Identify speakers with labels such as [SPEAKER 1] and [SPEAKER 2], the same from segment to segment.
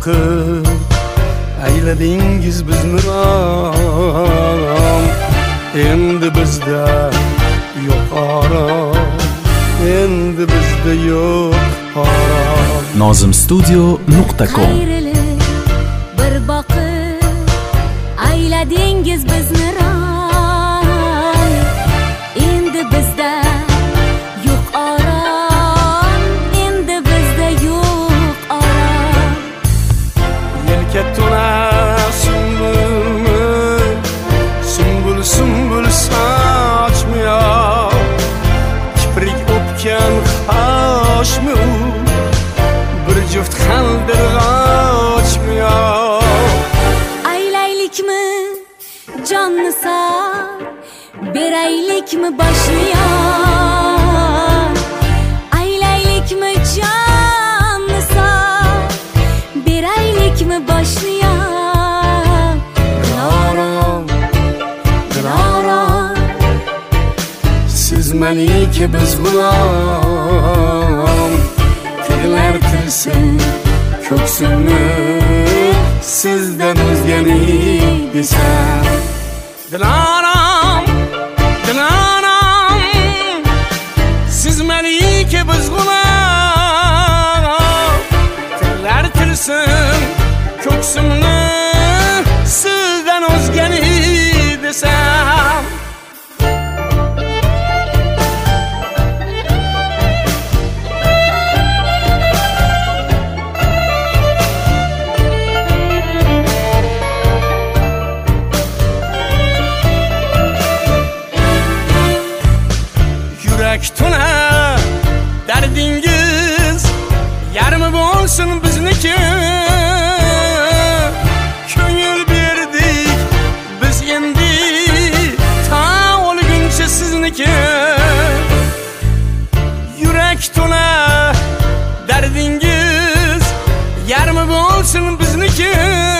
[SPEAKER 1] boqib ayladingiz bizni rom. Endi bizda yo'q orom, endi bizda yo'q orom.
[SPEAKER 2] nozimstudio.com.
[SPEAKER 3] Bir boqib ayladingiz bizni rom. Endi bizda yo'q orom, endi bizda yo'q orom.
[SPEAKER 1] Yelka to'la sumbulmi, sumbul sumbul sochmiyor, kiprik o'pgan qoshmi, bir juft qaldirg'ochmiyor.
[SPEAKER 3] Aylaylikmi jonni sar, beraylikmi boshni yor. Aylaylikmi jonni sar, beraylikmi boshni yor.
[SPEAKER 1] Dilorom, Dilorom, siz malika biz g'ulom. Tig'lar tilsin ko'ksimni, sizdan o'zgani desam. Dilorom, Dilorom, siz malika biz g'ulom. Tig'lar tilsin ko'ksimni, sizdan o'zgani desam. Yurak to'la dardingiz yarmi bo'lsin bizniki. Ko'ngil berdik biz endi ta o'lguncha sizniki. Yurak to'la dardingiz yarmi bo'lsin bizniki.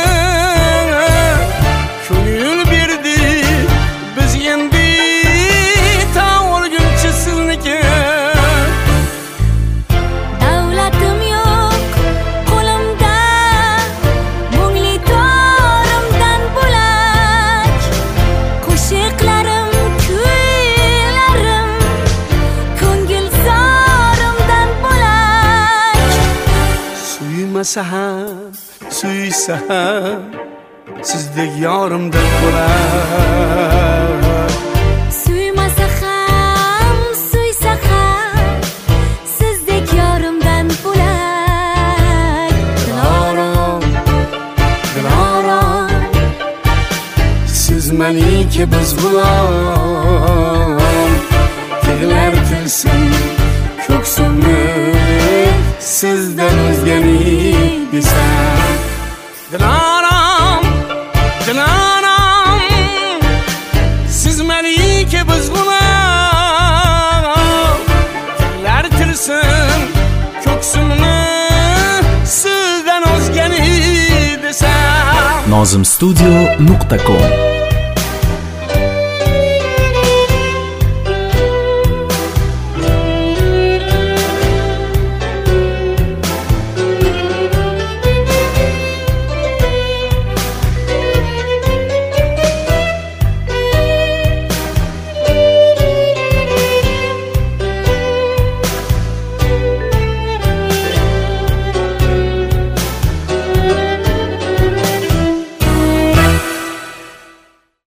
[SPEAKER 1] Ko'ngil berdik biz endi ta o'lguncha sizniki.
[SPEAKER 3] Davlatim yo'q qo'limda, mungli torimdan bo'lak. Qo'shiqlarim, kuylarim, ko'ngil zorimdan bo'lak.
[SPEAKER 1] Suymasa ham, suysa ham, sizdek yorimdan bo'lak.
[SPEAKER 3] Suymasa ham, suysa ham, sizdek yorimdan bo'lak.
[SPEAKER 1] Dilorom, Dilorom, siz malika biz g'ulom. Tig'lar tilsin ko'ksimni, sizdan o'zgani desam. Dilorom, Dilorom, siz malika biz g'ulom. Tig'lar tilsin ko'ksimni, sizdan o'zgani desam.
[SPEAKER 2] nozimstudio.com.